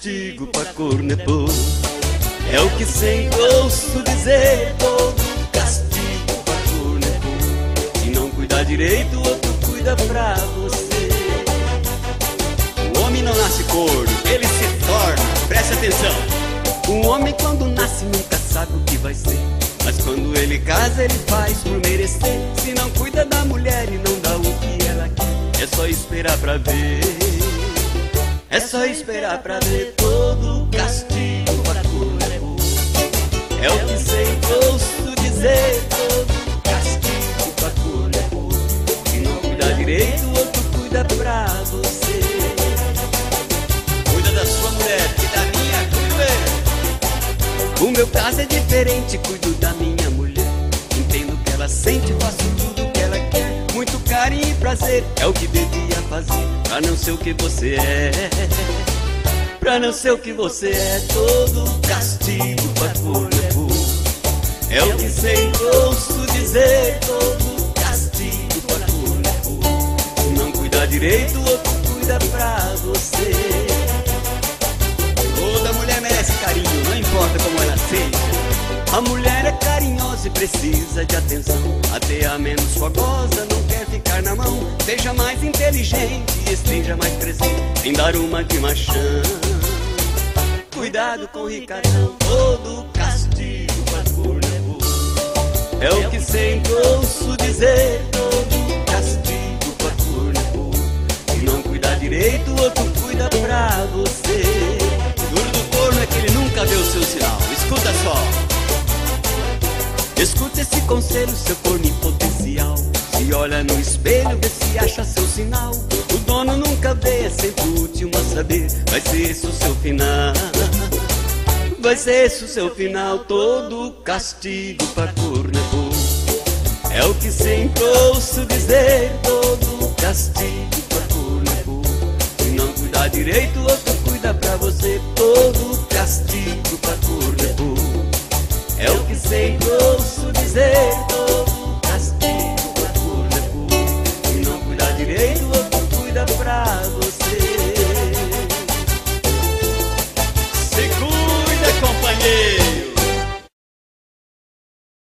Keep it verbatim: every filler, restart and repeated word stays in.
castigo pra cornepo. É o que sempre ouço dizer, todo castigo pra cornepo. Se não cuidar direito, o outro cuida pra você. O homem não nasce corno, ele se torna, preste atenção. O homem quando nasce nunca sabe o que vai ser, mas quando ele casa ele faz por merecer. Se não cuida da mulher e não dá o que ela quer, é só esperar pra ver. É só esperar pra ver todo castigo pra cornepo. É o que sempre ouço dizer, todo castigo pra cornepo. Se não cuidar direito, o outro cuida pra você. Cuida da sua mulher e da minha, cuida. O meu caso é diferente, cuido da minha mulher. Entendo o que ela sente, faço tudo o que ela quer. Muito carinho e prazer é o que devia fazer, pra não ser o que você é. Pra não ser o que você é, todo castigo pra cornepo. É o que sempre ouço dizer, todo castigo pra cornepo. Se não cuidar direito, o outro cuida pra você. Toda mulher merece carinho, não importa como ela seja. A mulher é carinhosa e precisa de atenção. Até a menos fogosa não quer ficar na mão. Seja mais inteligente e esteja mais presente, sem dar uma de machão. Cuidado com o Ricardão, todo castigo pra cornepo. É o que sempre ouço dizer, todo castigo pra cornepo. Se não cuidar direito, o outro cuida pra você. O duro do corno é que ele nunca vê o seu sinal. Escuta só. Escuta esse conselho, seu corno em potencial. Se olha no espelho, vê se acha seu sinal. O dono nunca vê, é sempre o último a saber. Vai ser esse o seu final. Vai ser esse o seu final, todo castigo pra cornepo. É o que sempre ouço dizer, todo castigo pra cornepo. Se não cuidar direito, o outro cuida pra você, todo castigo pra cornepo. É o que sempre ouço dizer, todo castigo pra cornepo. Se não cuidar direito,